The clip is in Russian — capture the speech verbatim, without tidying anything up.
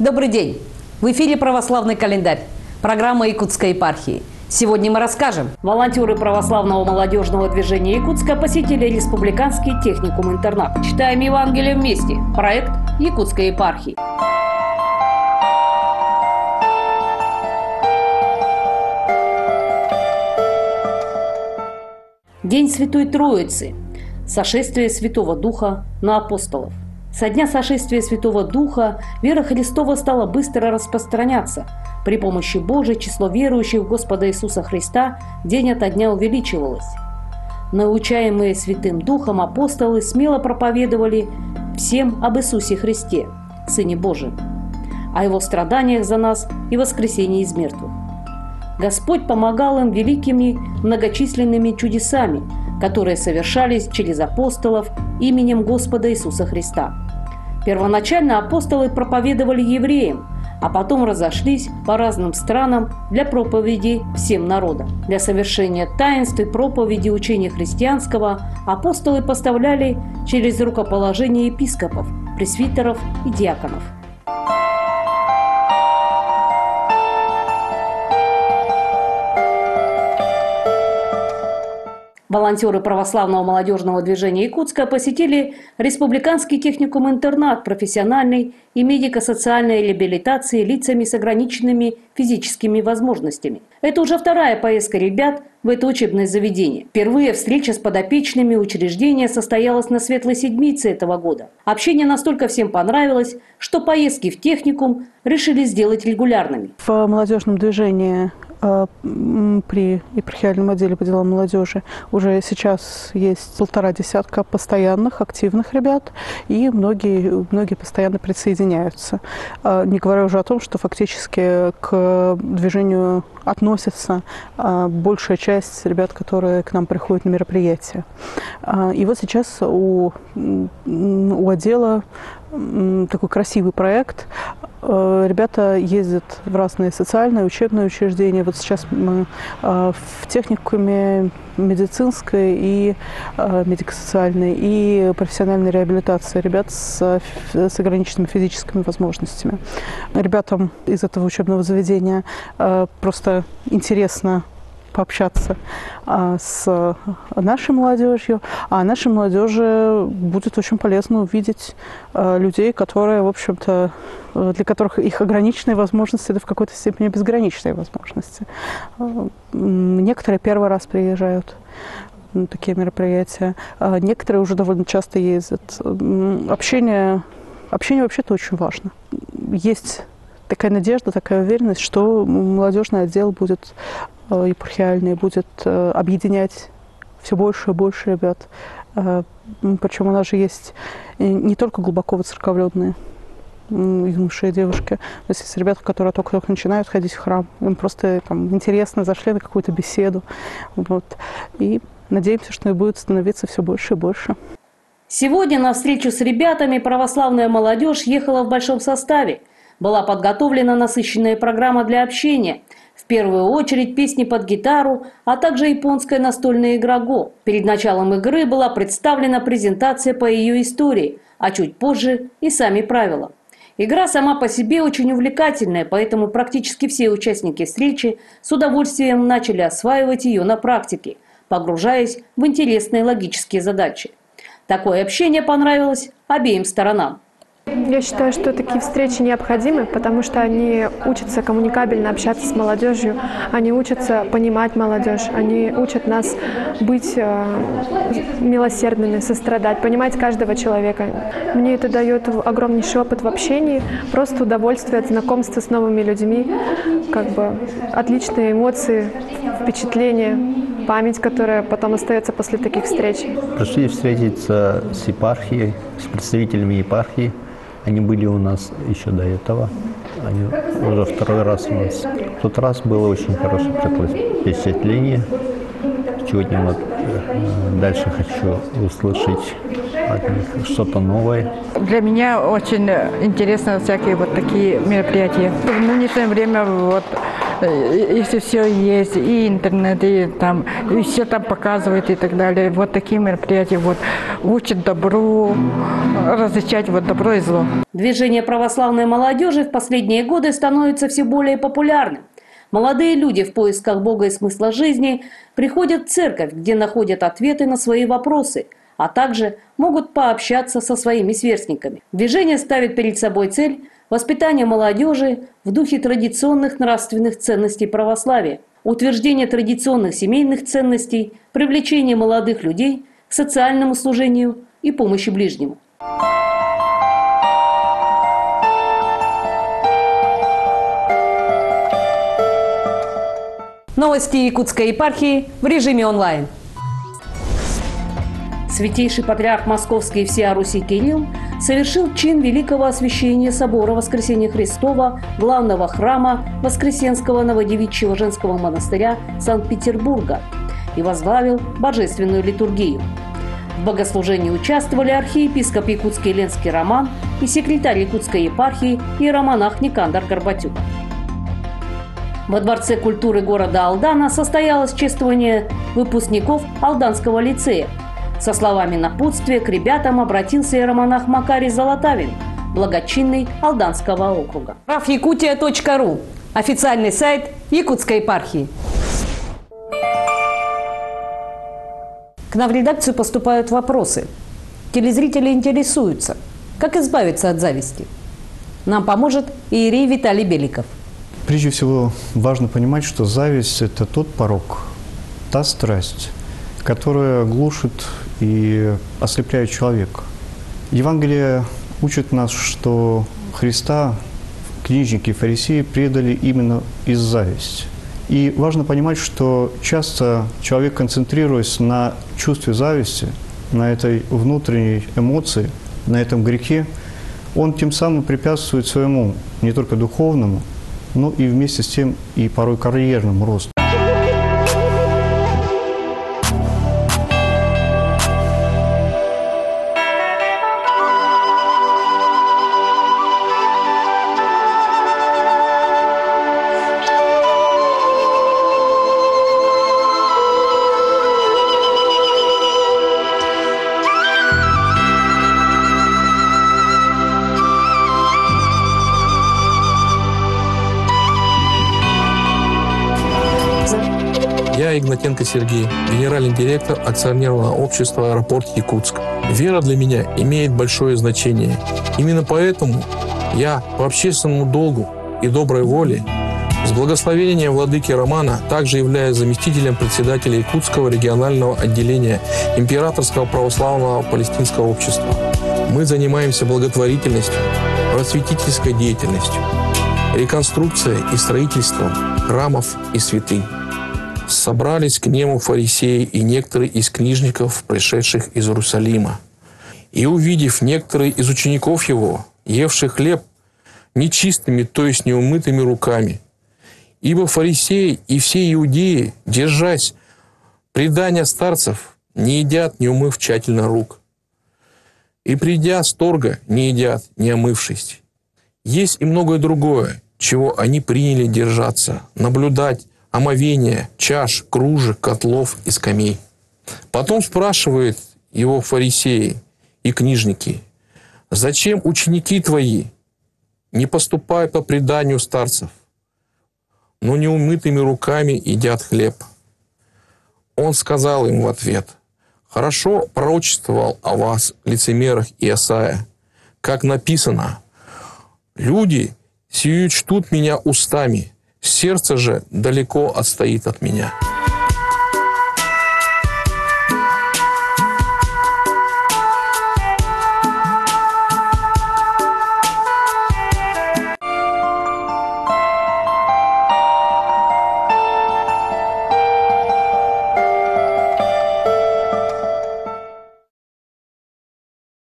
Добрый день! В эфире «Православный календарь», программа Якутской епархии. Сегодня мы расскажем. Волонтеры православного молодежного движения Якутска посетили республиканский техникум-интернат. Читаем Евангелие вместе. Проект Якутской епархии. День Святой Троицы. Сошествие Святого Духа на апостолов. Со дня сошествия Святого Духа вера Христова стала быстро распространяться. При помощи Божией число верующих в Господа Иисуса Христа день ото дня увеличивалось. Научаемые Святым Духом апостолы смело проповедовали всем об Иисусе Христе, Сыне Божьем, о Его страданиях за нас и воскресении из мертвых. Господь помогал им великими многочисленными чудесами, которые совершались через апостолов именем Господа Иисуса Христа. Первоначально апостолы проповедовали евреям, а потом разошлись по разным странам для проповеди всем народам. Для совершения таинств и проповеди учения христианского апостолы поставляли через рукоположение епископов, пресвитеров и диаконов. Волонтеры православного молодежного движения Якутска посетили республиканский техникум-интернат профессиональной и медико-социальной реабилитации лицами с ограниченными физическими возможностями. Это уже вторая поездка ребят в это учебное заведение. Впервые встреча с подопечными учреждения состоялась на Светлой Седмице этого года. Общение настолько всем понравилось, что поездки в техникум решили сделать регулярными. В молодежном движении при епархиальном отделе по делам молодежи уже сейчас есть полтора десятка постоянных, активных ребят, и многие, многие постоянно присоединяются. Не говоря уже о том, что фактически к движению относится большая часть ребят, которые к нам приходят на мероприятия. И вот сейчас у, у отдела такой красивый проект. Ребята ездят в разные социальные, учебные учреждения. Вот сейчас мы в техникуме медицинской и медико-социальной и профессиональной реабилитации ребят с, с ограниченными физическими возможностями. Ребятам из этого учебного заведения просто интересно пообщаться а, с нашей молодежью, а нашей молодежи будет очень полезно увидеть а, людей, которые, в общем-то, для которых их ограниченные возможности – это в какой-то степени безграничные возможности. А, некоторые первый раз приезжают на такие мероприятия, а некоторые уже довольно часто ездят. Общение, общение вообще-то очень важно. Есть такая надежда, такая уверенность, что молодежный отдел будет епархиальный, будет объединять все больше и больше ребят. Причем у нас же есть не только глубоко воцерковленные юноши и девушки. То есть есть ребята, которые только-только начинают ходить в храм. Им просто там интересно, зашли на какую-то беседу. Вот. И надеемся, что и будет становиться все больше и больше. Сегодня на встречу с ребятами православная молодежь ехала в большом составе. Была подготовлена насыщенная программа для общения. В первую очередь песни под гитару, а также японская настольная игра Го. Перед началом игры была представлена презентация по ее истории, а чуть позже и сами правила. Игра сама по себе очень увлекательная, поэтому практически все участники встречи с удовольствием начали осваивать ее на практике, погружаясь в интересные логические задачи. Такое общение понравилось обеим сторонам. Я считаю, что такие встречи необходимы, потому что они учатся коммуникабельно общаться с молодежью, они учатся понимать молодежь, они учат нас быть милосердными, сострадать, понимать каждого человека. Мне это дает огромнейший опыт в общении, просто удовольствие от знакомства с новыми людьми, как бы отличные эмоции, впечатления, память, которая потом остается после таких встреч. Пришли встретиться с епархией, с представителями епархии. Они были у нас еще до этого. Они уже второй раз у нас. В тот раз было очень хорошее впечатление. Сегодня вот дальше хочу услышать от них что-то новое. Для меня очень интересно всякие вот такие мероприятия. В нынешнее время вот если все есть, и интернет, и там, и все там показывают и так далее. Вот такие мероприятия вот учат добру, различать вот добро и зло. Движение православной молодежи в последние годы становится все более популярным. Молодые люди в поисках Бога и смысла жизни приходят в церковь, где находят ответы на свои вопросы, а также могут пообщаться со своими сверстниками. Движение ставит перед собой цель воспитания молодежи в духе традиционных нравственных ценностей православия, утверждение традиционных семейных ценностей, привлечение молодых людей к социальному служению и помощи ближнему. Новости Якутской епархии в режиме онлайн. Святейший патриарх Московский и всея Руси Кирилл совершил чин Великого Освящения Собора Воскресения Христова, главного храма Воскресенского Новодевичьего женского монастыря Санкт-Петербурга и возглавил божественную литургию. В богослужении участвовали архиепископ Якутский Ленский Роман и секретарь Якутской епархии иеромонах Никандр Горбатюк. Во Дворце культуры города Алдана состоялось чествование выпускников Алданского лицея. Со словами напутствия к ребятам обратился иеромонах Макарий Золотавин, благочинный Алданского округа. раф-якутия точка ру – официальный сайт Якутской епархии. К нам в редакцию поступают вопросы. Телезрители интересуются, как избавиться от зависти. Нам поможет иерей Виталий Беликов. Прежде всего, важно понимать, что зависть – это тот порок, та страсть, которая глушит и ослепляет человека. Евангелие учит нас, что Христа книжники и фарисеи предали именно из зависти. И важно понимать, что часто человек, концентрируясь на чувстве зависти, на этой внутренней эмоции, на этом грехе, он тем самым препятствует своему не только духовному, но и вместе с тем и порой карьерному росту. Я Игнатенко Сергей, генеральный директор акционерного общества «Аэропорт Якутск». Вера для меня имеет большое значение. Именно поэтому я по общественному долгу и доброй воле с благословения владыки Романа также являюсь заместителем председателя Якутского регионального отделения Императорского православного палестинского общества. Мы занимаемся благотворительностью, просветительской деятельностью, реконструкцией и строительством храмов и святынь. Собрались к нему фарисеи и некоторые из книжников, пришедших из Иерусалима. И, увидев некоторые из учеников его, евших хлеб нечистыми, то есть неумытыми руками, ибо фарисеи и все иудеи, держась предания старцев, не едят, не умыв тщательно рук. И, придя с торга, не едят, не омывшись. Есть и многое другое, чего они приняли держаться, наблюдать, омовение чаш, кружек, котлов и скамей. Потом спрашивает его фарисеи и книжники: «Зачем ученики твои не поступают по преданию старцев, но неумытыми руками едят хлеб?» Он сказал им в ответ: «Хорошо пророчествовал о вас, лицемерах, Иесая, как написано: люди сию чтут меня устами, сердце же далеко отстоит от меня».